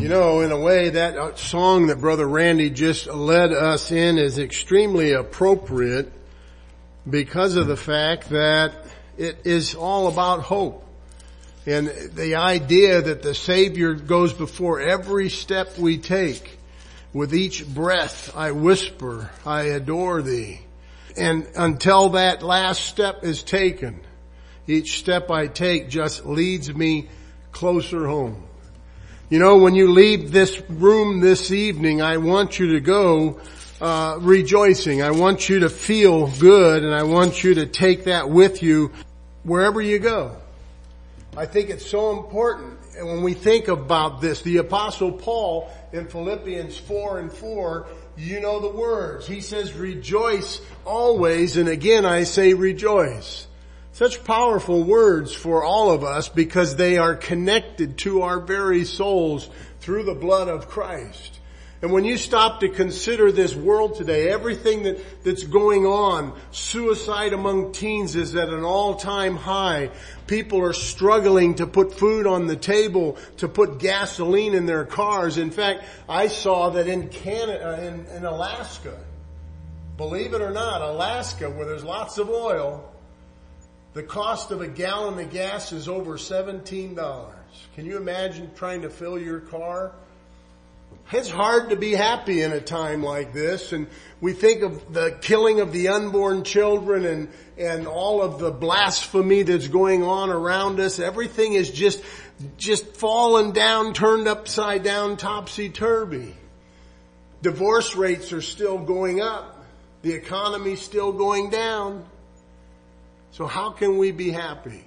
You know, in a way, that song that Brother Randy just led us in is extremely appropriate because of the fact that it is all about hope. And the idea that the Savior goes before every step we take. With each breath I whisper, I adore thee. And until that last step is taken, each step I take just leads me closer home. You know, when you leave this room this evening, I want you to go rejoicing. I want you to feel good, and I want you to take that with you wherever you go. I think it's so important. And when we think about this, the Apostle Paul in Philippians 4:4, you know the words. He says, rejoice always, and again I say rejoice. Such powerful words for all of us because they are connected to our very souls through the blood of Christ. And when you stop to consider this world today, everything that's going on, suicide among teens is at an all-time high. People are struggling to put food on the table, to put gasoline in their cars. In fact, I saw that in Canada, in Alaska, believe it or not, Alaska, where there's lots of oil, the cost of a gallon of gas is over $17. Can you imagine trying to fill your car? It's hard to be happy in a time like this, and we think of the killing of the unborn children and all of the blasphemy that's going on around us. Everything is just fallen down, turned upside down, topsy-turvy. Divorce rates are still going up. The economy's still going down. So how can we be happy?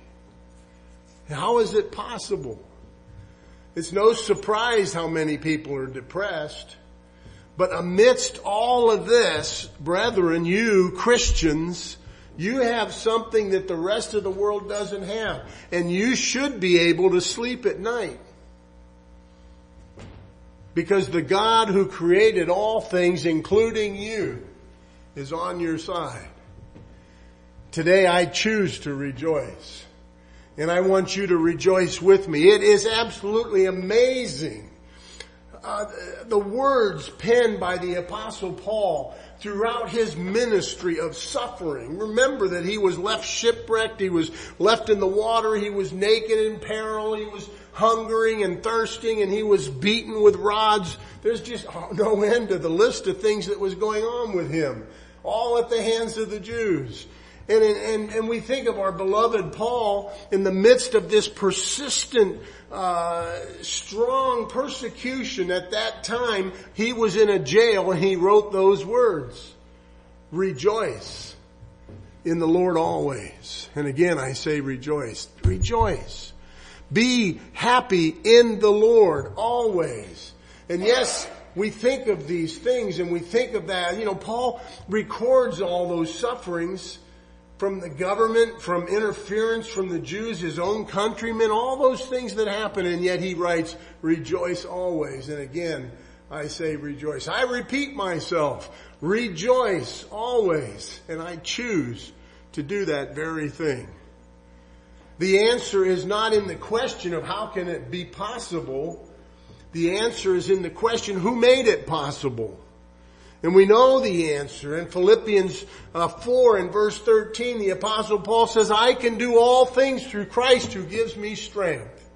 How is it possible? It's no surprise how many people are depressed. But amidst all of this, brethren, you Christians, you have something that the rest of the world doesn't have. And you should be able to sleep at night. Because the God who created all things, including you, is on your side. Today I choose to rejoice. And I want you to rejoice with me. It is absolutely amazing. The words penned by the Apostle Paul throughout his ministry of suffering. Remember that he was left shipwrecked. He was left in the water. He was naked in peril. He was hungering and thirsting, and he was beaten with rods. There's just no end to the list of things that was going on with him. All at the hands of the Jews. And we think of our beloved Paul in the midst of this persistent, strong persecution. At that time, he was in a jail and he wrote those words. Rejoice in the Lord always. And again, I say rejoice. Rejoice. Be happy in the Lord always. And yes, we think of these things and we think of that. You know, Paul records all those sufferings from the government, from interference from the Jews, his own countrymen, all those things that happen, and yet he writes, rejoice always. And again, I say rejoice. I repeat myself, rejoice always. And I choose to do that very thing. The answer is not in the question of how can it be possible. The answer is in the question, who made it possible? And we know the answer. In Philippians 4 and verse 13, the Apostle Paul says, I can do all things through Christ who gives me strength.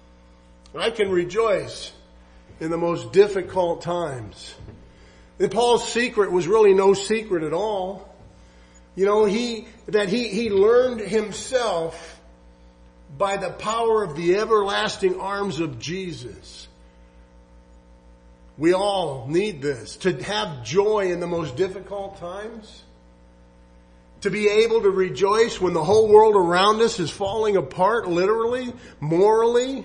I can rejoice in the most difficult times. And Paul's secret was really no secret at all. You know, he learned himself by the power of the everlasting arms of Jesus. We all need this. To have joy in the most difficult times. To be able to rejoice when the whole world around us is falling apart, literally, morally.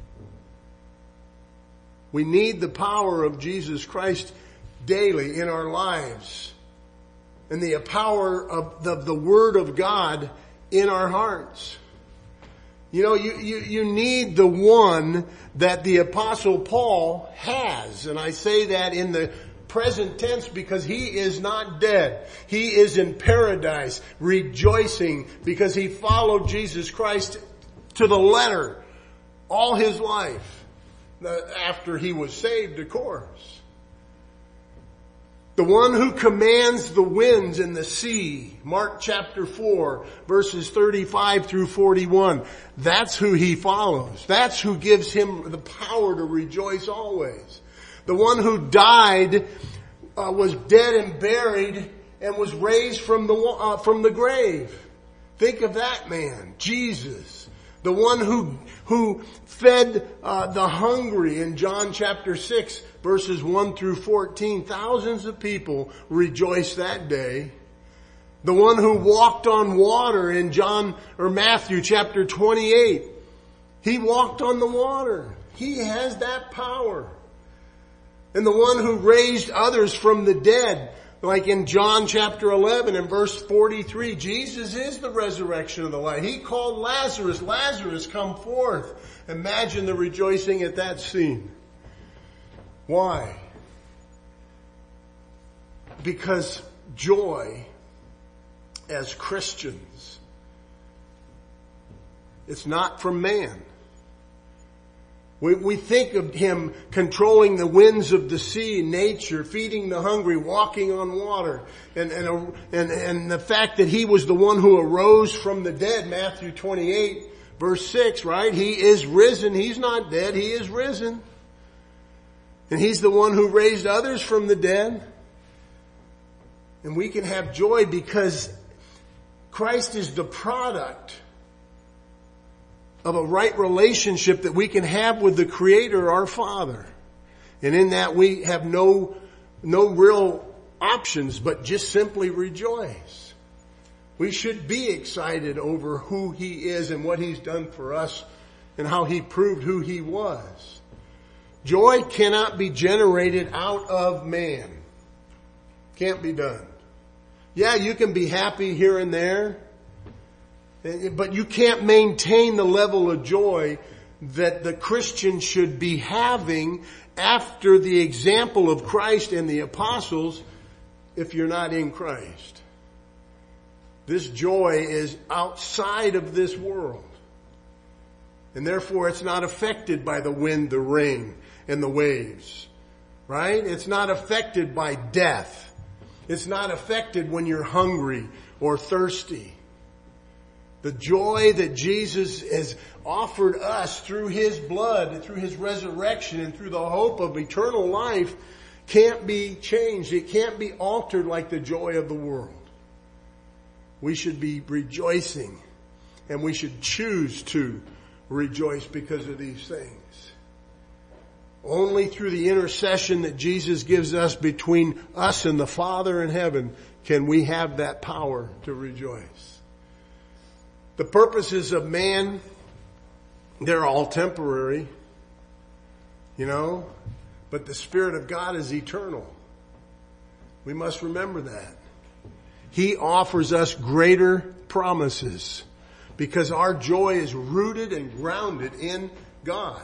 We need the power of Jesus Christ daily in our lives. And the power of the Word of God in our hearts. You know, you need the one that the Apostle Paul has. And I say that in the present tense because he is not dead. He is in paradise rejoicing because he followed Jesus Christ to the letter all his life. after he was saved, of course. The one who commands the winds and the sea, Mark chapter 4, verses 35 through 41. That's who he follows. That's who gives him the power to rejoice always. The one who died, was dead and buried, and was raised from the grave. Think of that man, Jesus. The one who fed the hungry in John chapter 6, verses 1 through 14. Thousands of people rejoiced that day. The one who walked on water in Matthew chapter 28. He walked on the water. He has that power. And the one who raised others from the dead, like in John chapter 11 and verse 43, Jesus is the resurrection of the life. He called Lazarus, Lazarus, come forth. Imagine the rejoicing at that scene. Why? Because joy, as Christians, it's not from man. We think of him controlling the winds of the sea, nature, feeding the hungry, walking on water, and the fact that he was the one who arose from the dead, Matthew 28, verse 6, right? He is risen. He's not dead. He is risen. And he's the one who raised others from the dead. And we can have joy because Christ is the product of a right relationship that we can have with the Creator, our Father. And in that we have no real options, but just simply rejoice. We should be excited over who He is and what He's done for us and how He proved who He was. Joy cannot be generated out of man. Can't be done. Yeah, you can be happy here and there, but you can't maintain the level of joy that the Christian should be having after the example of Christ and the apostles if you're not in Christ. This joy is outside of this world. And therefore it's not affected by the wind, the rain, and the waves. Right? It's not affected by death. It's not affected when you're hungry or thirsty. The joy that Jesus has offered us through His blood and through His resurrection and through the hope of eternal life can't be changed. It can't be altered like the joy of the world. We should be rejoicing, and we should choose to rejoice because of these things. Only through the intercession that Jesus gives us between us and the Father in heaven can we have that power to rejoice. The purposes of man, they're all temporary, but the Spirit of God is eternal. We must remember that. He offers us greater promises because our joy is rooted and grounded in God.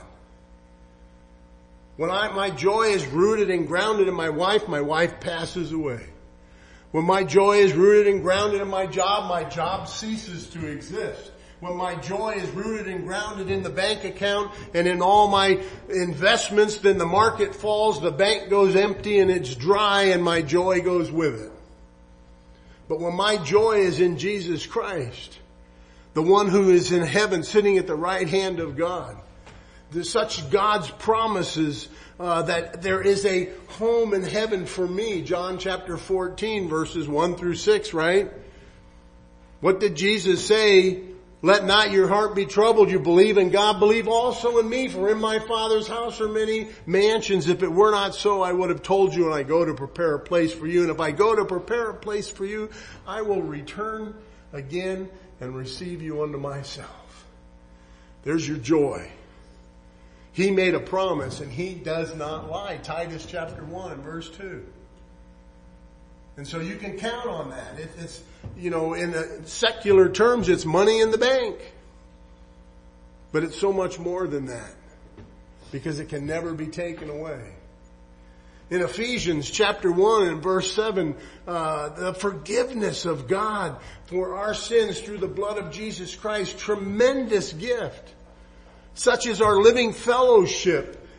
When my joy is rooted and grounded in my wife passes away. When my joy is rooted and grounded in my job ceases to exist. When my joy is rooted and grounded in the bank account and in all my investments, then the market falls, the bank goes empty and it's dry and my joy goes with it. But when my joy is in Jesus Christ, the one who is in heaven sitting at the right hand of God, there's such God's promises that there is a home in heaven for me. John chapter 14 verses 1 through 6, right? What did Jesus say? Let not your heart be troubled. You believe in God, believe also in me. For in my Father's house are many mansions. If it were not so, I would have told you, and I go to prepare a place for you. And if I go to prepare a place for you, I will return again and receive you unto myself. There's your joy. He made a promise and He does not lie. Titus chapter 1 verse 2. And so you can count on that. It's, in secular terms, it's money in the bank. But it's so much more than that because it can never be taken away. In Ephesians chapter 1 and verse 7, the forgiveness of God for our sins through the blood of Jesus Christ, tremendous gift. Such is our living fellowship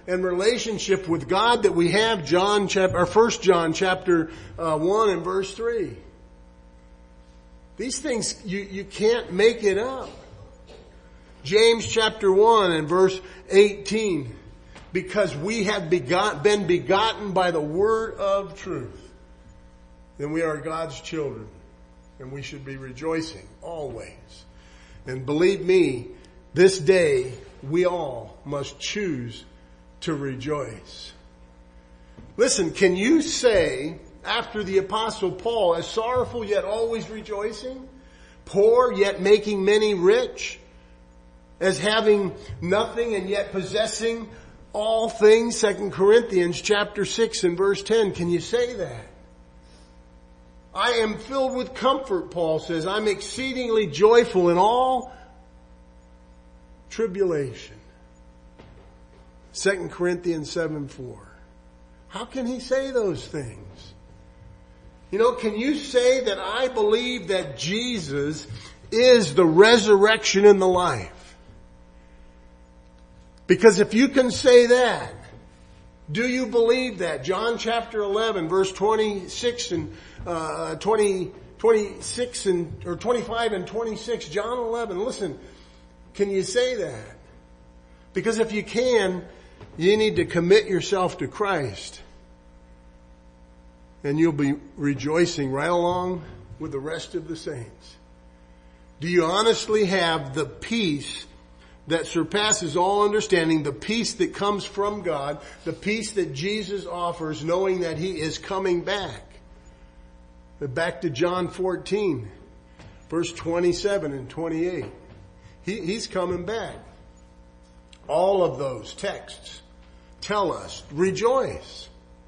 and relationship with God that we have, 1 John chapter 1 and verse 3. These things, you can't make it up. James chapter 1 and verse 18. Because we have been begotten by the word of truth. Then we are God's children. And we should be rejoicing always. And believe me, this day we all must choose to rejoice. Listen, can you say, after the Apostle Paul, as sorrowful yet always rejoicing, poor yet making many rich, as having nothing and yet possessing all things, 2 Corinthians chapter 6 and verse 10. Can you say that? I am filled with comfort, Paul says. I'm exceedingly joyful in all tribulation. 2 Corinthians 7:4. How can he say those things? You know, can you say that I believe that Jesus is the resurrection and the life? Because if you can say that, do you believe that? John chapter 11 verse 26 and 26 and or 25 and 26. John 11. Listen, can you say that? Because if you can, you need to commit yourself to Christ. And you'll be rejoicing right along with the rest of the saints. Do you honestly have the peace that surpasses all understanding, the peace that comes from God, the peace that Jesus offers, knowing that He is coming back? Back to John 14, verse 27 and 28. He's coming back. All of those texts tell us, rejoice.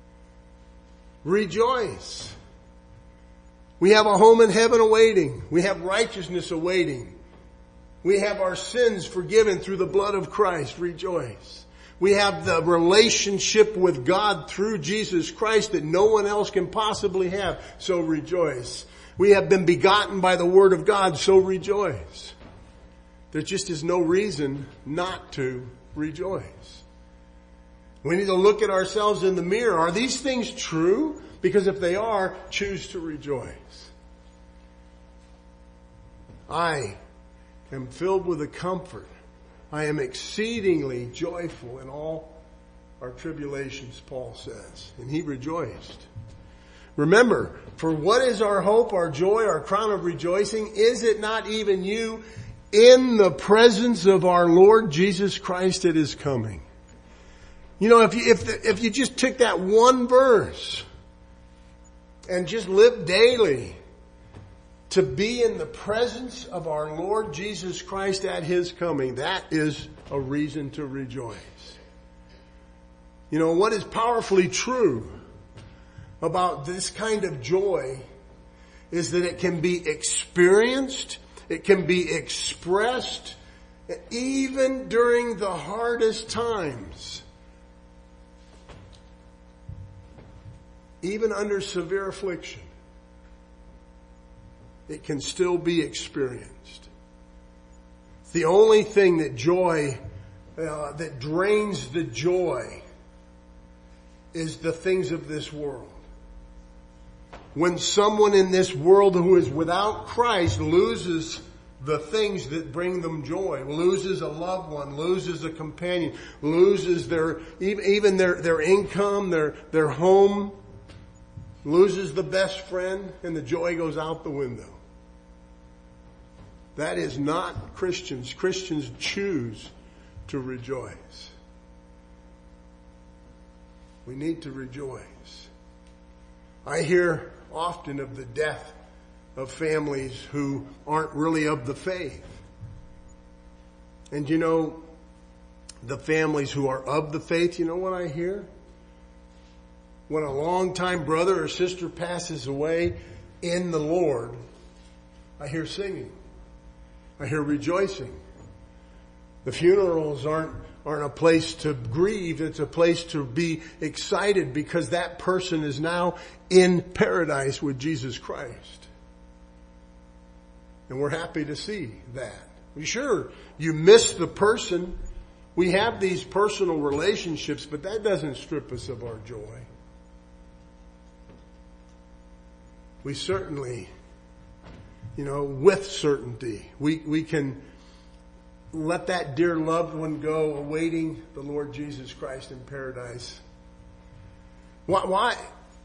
Rejoice. We have a home in heaven awaiting. We have righteousness awaiting. We have our sins forgiven through the blood of Christ. Rejoice. We have the relationship with God through Jesus Christ that no one else can possibly have. So rejoice. We have been begotten by the Word of God. So rejoice. There just is no reason not to rejoice. We need to look at ourselves in the mirror. Are these things true? Because if they are, choose to rejoice. I am filled with a comfort. I am exceedingly joyful in all our tribulations, Paul says. And he rejoiced. Remember, for what is our hope, our joy, our crown of rejoicing? Is it not even you in the presence of our Lord Jesus Christ at His coming? You know, if you just took that one verse and just lived daily to be in the presence of our Lord Jesus Christ at His coming, that is a reason to rejoice. You know, what is powerfully true about this kind of joy is that it can be experienced, it can be expressed, even during the hardest times. Even under severe affliction, it can still be experienced. The only thing that that drains the joy is the things of this world. When someone in this world who is without Christ loses the things that bring them joy, loses a loved one, loses a companion, loses their income, their home, loses the best friend, and the joy goes out the window. That is not Christians. Christians choose to rejoice. We need to rejoice. I hear often of the death of families who aren't really of the faith. And you know, the families who are of the faith, you know what I hear? When a longtime brother or sister passes away in the Lord, I hear singing. I hear rejoicing. The funerals aren't a place to grieve. It's a place to be excited because that person is now in paradise with Jesus Christ. And we're happy to see that. Sure, you miss the person, We have these personal relationships, but that doesn't strip us of our joy. We certainly, with certainty, we can let that dear loved one go awaiting the Lord Jesus Christ in paradise. Why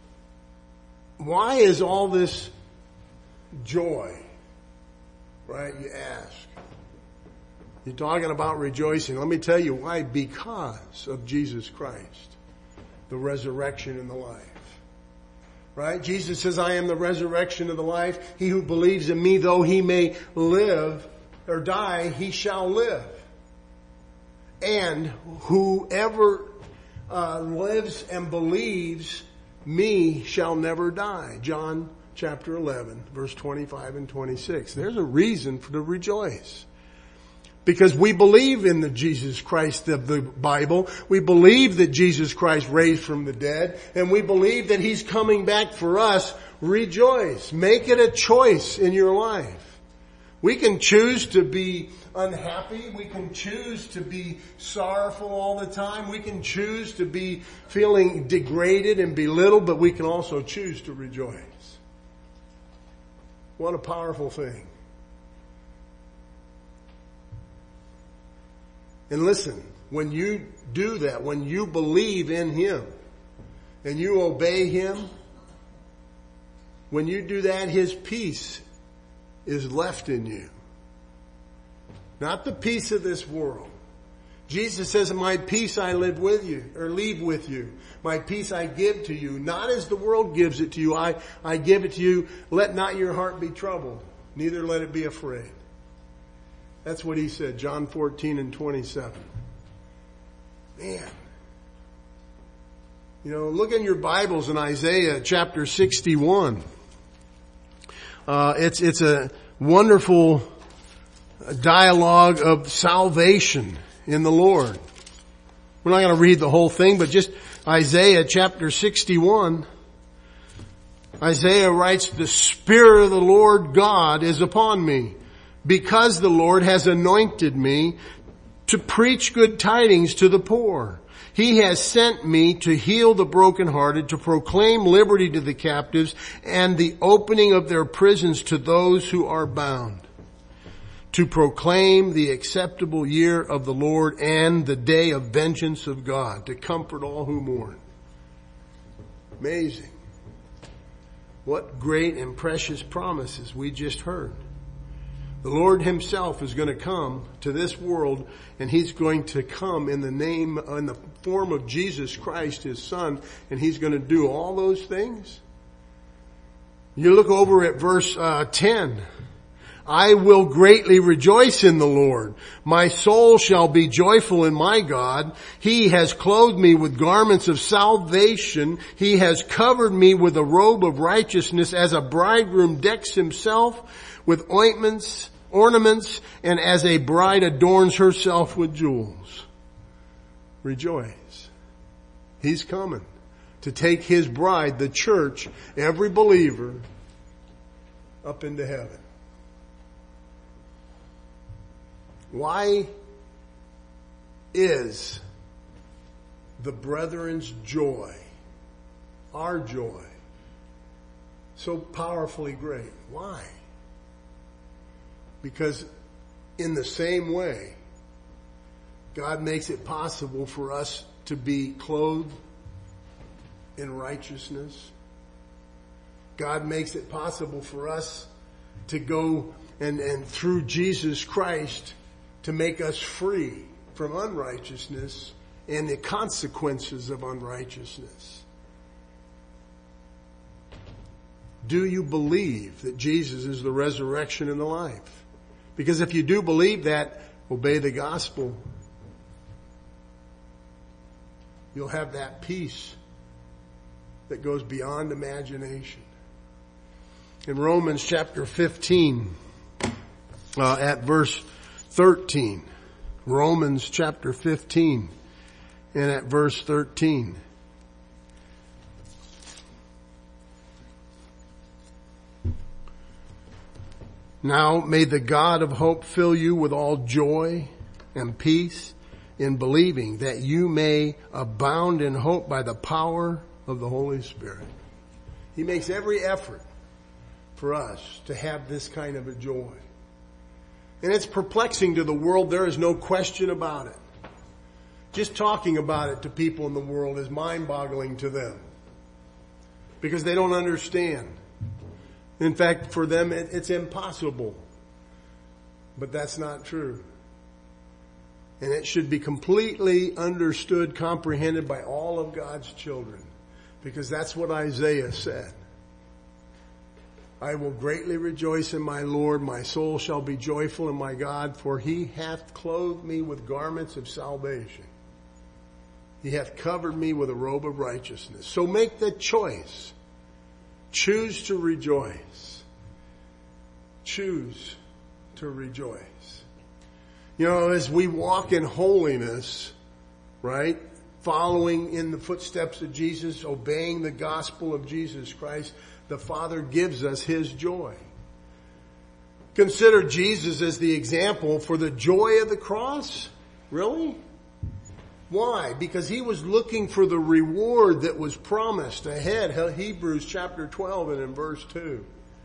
is all this joy? Right, you ask. You're talking about rejoicing. Let me tell you why. Because of Jesus Christ, the resurrection and the life. Right? Jesus says, I am the resurrection of the life. He who believes in me, though he may live or die, he shall live. And whoever lives and believes me shall never die. John chapter 11, verse 25 and 26. There's a reason to rejoice. Because we believe in the Jesus Christ of the Bible. We believe that Jesus Christ raised from the dead. And we believe that He's coming back for us. Rejoice. Make it a choice in your life. We can choose to be unhappy. We can choose to be sorrowful all the time. We can choose to be feeling degraded and belittled. But we can also choose to rejoice. What a powerful thing. And listen, when you do that, when you believe in Him and you obey Him, when you do that, His peace is left in you. Not the peace of this world. Jesus says, my peace I live with you, or leave with you. My peace I give to you. Not as the world gives it to you. I give it to you. Let not your heart be troubled. Neither let it be afraid. That's what He said, John 14 and 27. Man. Look in your Bibles in Isaiah chapter 61. It's a wonderful dialogue of salvation in the Lord. We're not going to read the whole thing, but just Isaiah chapter 61. Isaiah writes, the Spirit of the Lord God is upon me, because the Lord has anointed me to preach good tidings to the poor. He has sent me to heal the brokenhearted, to proclaim liberty to the captives, and the opening of their prisons to those who are bound, to proclaim the acceptable year of the Lord and the day of vengeance of God, to comfort all who mourn. Amazing. What great and precious promises we just heard. The Lord Himself is going to come to this world, and He's going to come in the form of Jesus Christ, His Son, and He's going to do all those things. You look over at verse 10. I will greatly rejoice in the Lord. My soul shall be joyful in my God. He has clothed me with garments of salvation. He has covered me with a robe of righteousness, as a bridegroom decks himself with ornaments, and as a bride adorns herself with jewels. Rejoice. He's coming to take His bride, the church, every believer, up into heaven. Why is the brethren's joy, our joy, so powerfully great? Why? Because in the same way, God makes it possible for us to be clothed in righteousness. God makes it possible for us to go and through Jesus Christ to make us free from unrighteousness and the consequences of unrighteousness. Do you believe that Jesus is the resurrection and the life? Because if you do believe that, obey the gospel. You'll have that peace that goes beyond imagination. In Romans chapter 15, at verse 13. Romans chapter 15 and at verse 13. Now may the God of hope fill you with all joy and peace in believing, that you may abound in hope by the power of the Holy Spirit. He makes every effort for us to have this kind of a joy. And it's perplexing to the world. There is no question about it. Just talking about it to people in the world is mind-boggling to them, because they don't understand. In fact, for them, it's impossible. But that's not true. And it should be completely understood, comprehended by all of God's children, because that's what Isaiah said. I will greatly rejoice in my Lord. My soul shall be joyful in my God, for he hath clothed me with garments of salvation. He hath covered me with a robe of righteousness. So make the choice. Choose to rejoice. Choose to rejoice. You know, as we walk in holiness, right? Following in the footsteps of Jesus, obeying the gospel of Jesus Christ, the Father gives us his joy. Consider Jesus as the example for the joy of the cross? Really? Why? Because he was looking for the reward that was promised ahead. Hebrews chapter 12 and in verse 2.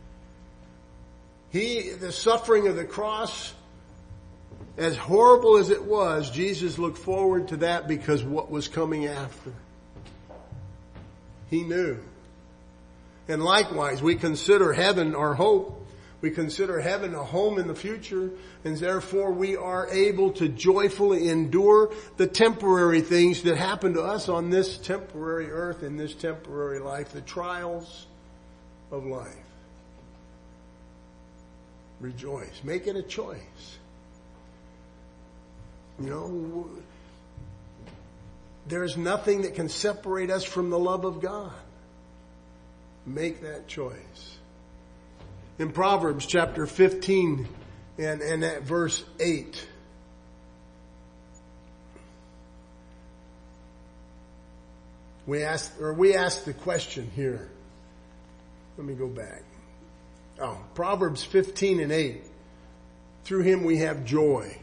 The suffering of the cross, as horrible as it was, Jesus looked forward to that because what was coming after. He knew. And likewise, we consider heaven our hope. We consider heaven a home in the future, and therefore we are able to joyfully endure the temporary things that happen to us on this temporary earth, in this temporary life, the trials of life. Rejoice. Make it a choice. You know, there's nothing that can separate us from the love of God. Make that choice. In Proverbs chapter 15 and at verse 8, we ask the question here. Let me go back. Proverbs 15 and 8. Through him we have joy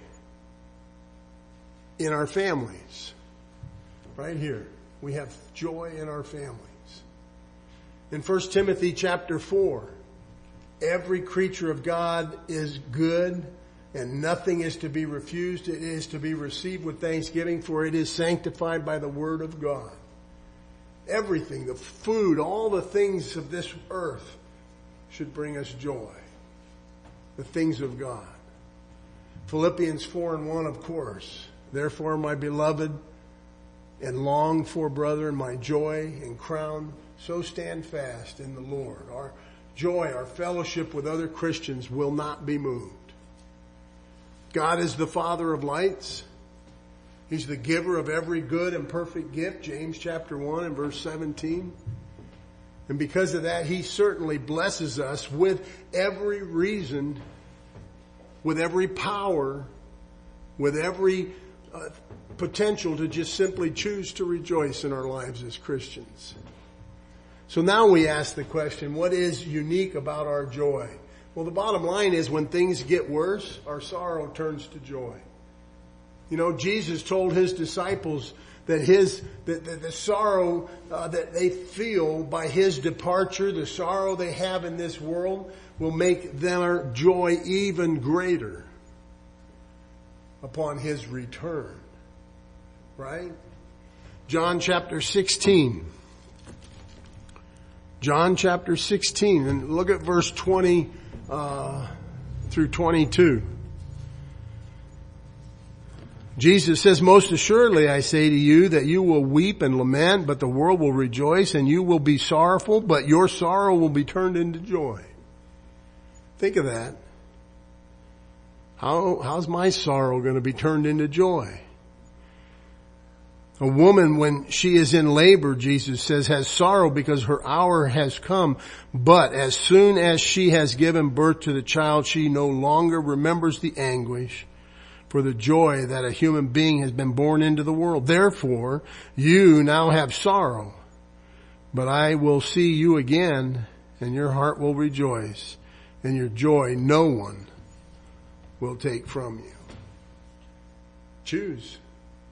in our families. Right here. We have joy in our families. In 1 Timothy chapter 4, every creature of God is good, and nothing is to be refused. It is to be received with thanksgiving, for it is sanctified by the word of God. Everything, the food, all the things of this earth should bring us joy. The things of God. Philippians 4 and 1, of course. Therefore, my beloved and longed for brethren, my joy and crown, so stand fast in the Lord. Our joy, our fellowship with other Christians will not be moved. God is the Father of lights. He's the giver of every good and perfect gift, James chapter 1 and verse 17. And because of that, he certainly blesses us with every reason, with every power, with every potential to just simply choose to rejoice in our lives as Christians. So now we ask the question, what is unique about our joy? Well, the bottom line is when things get worse, our sorrow turns to joy. You know, Jesus told his disciples that the sorrow that they feel by his departure, the sorrow they have in this world, will make their joy even greater upon his return. Right? John chapter 16. John chapter 16, and look at verse 20 through 22. Jesus says, most assuredly I say to you that you will weep and lament, but the world will rejoice, and you will be sorrowful, but your sorrow will be turned into joy. Think of that. How's my sorrow going to be turned into joy? A woman, when she is in labor, Jesus says, has sorrow because her hour has come. But as soon as she has given birth to the child, she no longer remembers the anguish for the joy that a human being has been born into the world. Therefore, you now have sorrow, but I will see you again, and your heart will rejoice, and your joy no one will take from you. Choose.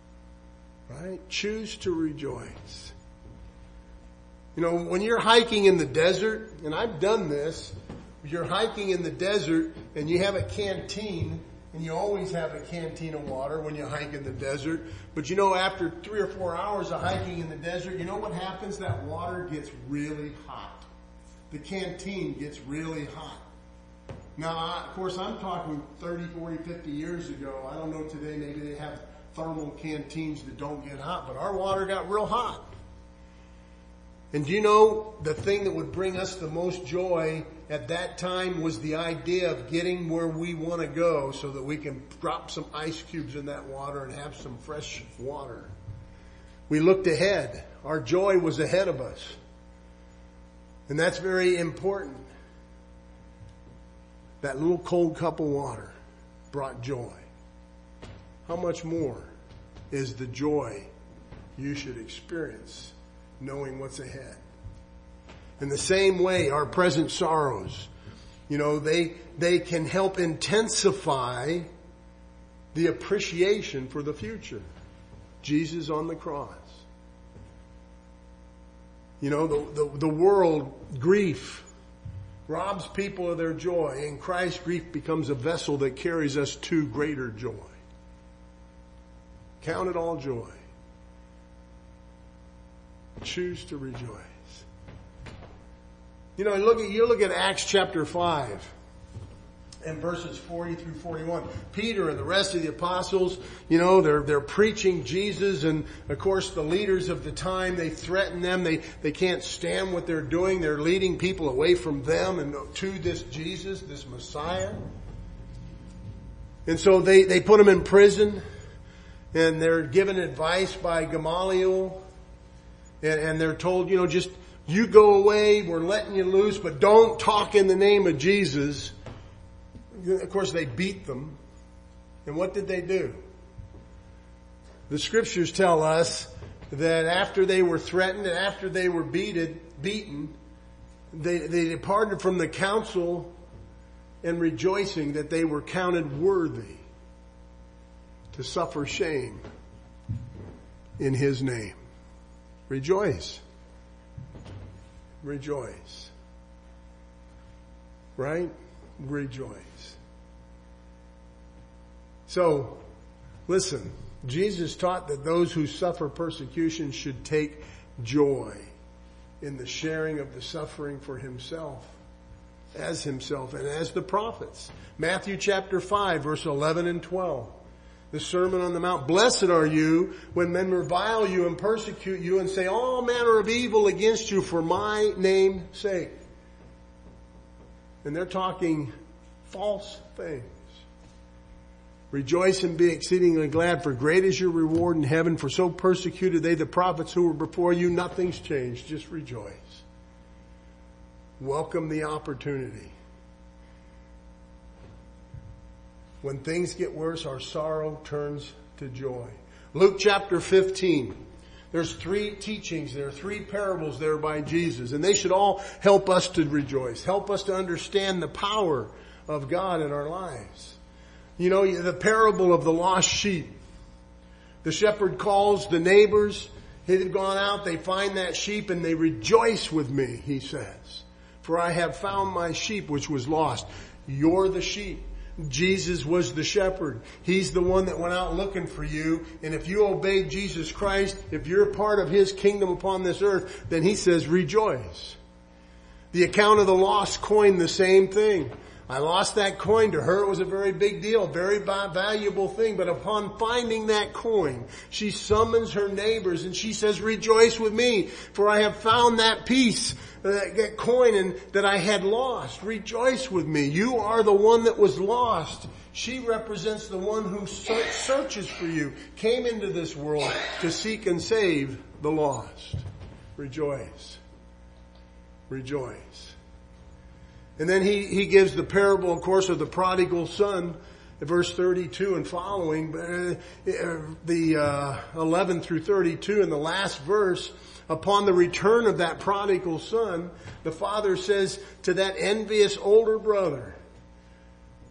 Right? Choose to rejoice. You know, when you're hiking in the desert, and I've done this, you're hiking in the desert and you have a canteen, and you always have a canteen of water when you hike in the desert. But you know, after 3 or 4 hours of hiking in the desert, you know what happens? That water gets really hot. The canteen gets really hot. Now, of course, I'm talking 30, 40, 50 years ago. I don't know today, maybe they have thermal canteens that don't get hot, but our water got real hot. And do you know the thing that would bring us the most joy at that time was the idea of getting where we want to go so that we can drop some ice cubes in that water and have some fresh water. We looked ahead. Our joy was ahead of us. And that's very important. That little cold cup of water brought joy. How much more is the joy you should experience knowing what's ahead? In the same way, our present sorrows, you know, they can help intensify the appreciation for the future. Jesus on the cross. You know, the world, grief, robs people of their joy. In Christ, grief becomes a vessel that carries us to greater joy. Count it all joy. Choose to rejoice. You know, you look at Acts chapter 5 and verses 40 through 41. Peter and the rest of the apostles, you know, they're preaching Jesus, and of course the leaders of the time, they threaten them. They can't stand what they're doing. They're leading people away from them and to this Jesus, this Messiah. And so they put him in prison, and they're given advice by Gamaliel. And they're told, you know, just you go away, we're letting you loose, but don't talk in the name of Jesus. Of course, they beat them. And what did they do? The scriptures tell us that after they were threatened and after they were beaten, they departed from the council and rejoicing that they were counted worthy to suffer shame in his name. Rejoice. Rejoice. Right? Rejoice. So, listen, Jesus taught that those who suffer persecution should take joy in the sharing of the suffering for himself, and as the prophets. Matthew chapter 5, verse 11 and 12. The Sermon on the Mount. Blessed are you when men revile you and persecute you and say all manner of evil against you for my name's sake. And they're talking false things. Rejoice and be exceedingly glad, for great is your reward in heaven, for so persecuted they the prophets who were before you. Nothing's changed. Just rejoice. Welcome the opportunity. When things get worse, our sorrow turns to joy. Luke chapter 15. There's 3 teachings there, 3 parables there by Jesus, and they should all help us to rejoice, help us to understand the power of God in our lives. You know, the parable of the lost sheep. The shepherd calls the neighbors. They've gone out, they find that sheep, and they rejoice with me, he says. For I have found my sheep which was lost. You're the sheep. Jesus was the shepherd. He's the one that went out looking for you. And if you obey Jesus Christ, if you're part of his kingdom upon this earth, then he says rejoice. The account of the lost coin, the same thing. I lost that coin. To her it was a very big deal, very valuable thing. But upon finding that coin, she summons her neighbors and she says, rejoice with me, for I have found that piece, that coin and that I had lost. Rejoice with me. You are the one that was lost. She represents the one who searches for you, came into this world to seek and save the lost. Rejoice. Rejoice. And then he gives the parable, of course, of the prodigal son, verse 32 and following, the 11 through 32 in the last verse. Upon the return of that prodigal son, the father says to that envious older brother,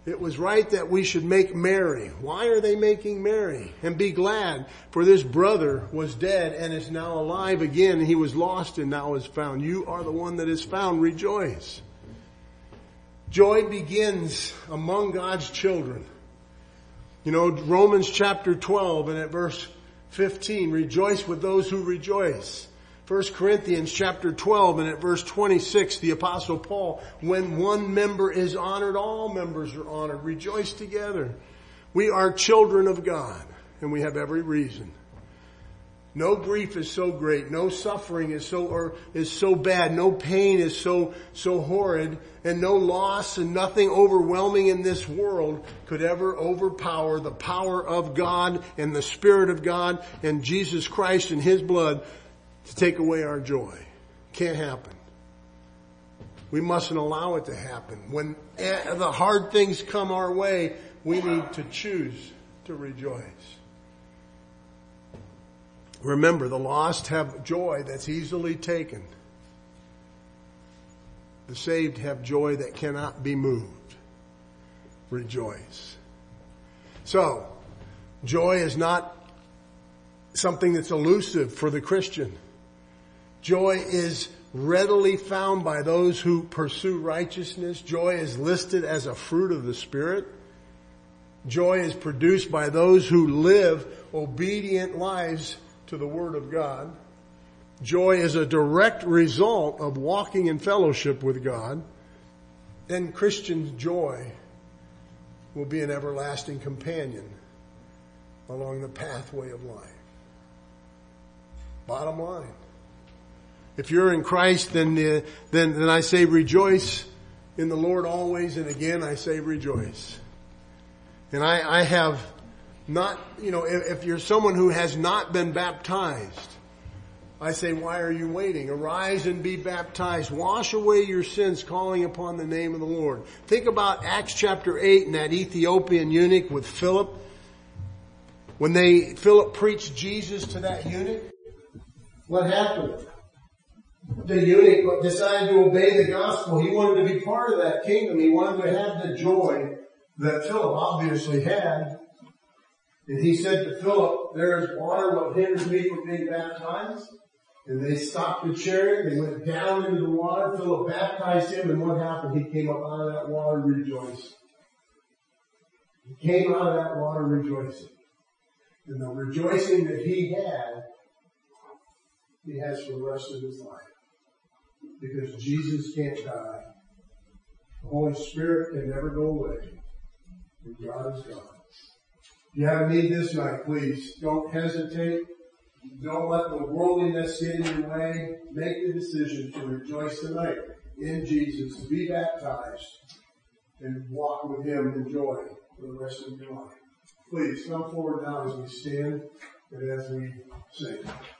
It was right that we should make merry. Why are they making merry? And be glad, for this brother was dead and is now alive again. He was lost and now is found. You are the one that is found. Rejoice. Joy begins among God's children. You know, Romans chapter 12 and at verse 15, rejoice with those who rejoice. 1 Corinthians chapter 12 and at verse 26, the Apostle Paul, when one member is honored, all members are honored. Rejoice together. We are children of God, and we have every reason. No grief is so great, no suffering is so bad, no pain is so horrid, and no loss and nothing overwhelming in this world could ever overpower the power of God and the Spirit of God and Jesus Christ and His blood to take away our joy. Can't happen. We mustn't allow it to happen. When the hard things come our way, we need to choose to rejoice. Remember, the lost have joy that's easily taken. The saved have joy that cannot be moved. Rejoice. So, joy is not something that's elusive for the Christian. Joy is readily found by those who pursue righteousness. Joy is listed as a fruit of the Spirit. Joy is produced by those who live obedient lives to the Word of God. Joy is a direct result of walking in fellowship with God. And Christian joy will be an everlasting companion along the pathway of life. Bottom line. If you're in Christ, then I say rejoice in the Lord always, and again I say rejoice. And I have not, if you're someone who has not been baptized, I say, why are you waiting? Arise and be baptized. Wash away your sins, calling upon the name of the Lord. Think about Acts chapter 8 and that Ethiopian eunuch with Philip. When Philip preached Jesus to that eunuch, what happened? The eunuch decided to obey the gospel. He wanted to be part of that kingdom. He wanted to have the joy that Philip obviously had. And he said to Philip, there is water, what hinders me from being baptized? And they stopped the chariot. They went down into the water. Philip baptized him. And what happened? He came up out of that water rejoicing. He came out of that water rejoicing. And the rejoicing that he has for the rest of his life. Because Jesus can't die. The Holy Spirit can never go away. And God is God. If you have a need this night, please don't hesitate. Don't let the worldliness get in your way. Make the decision to rejoice tonight in Jesus, to be baptized, and walk with Him in joy for the rest of your life. Please come forward now as we stand and as we sing.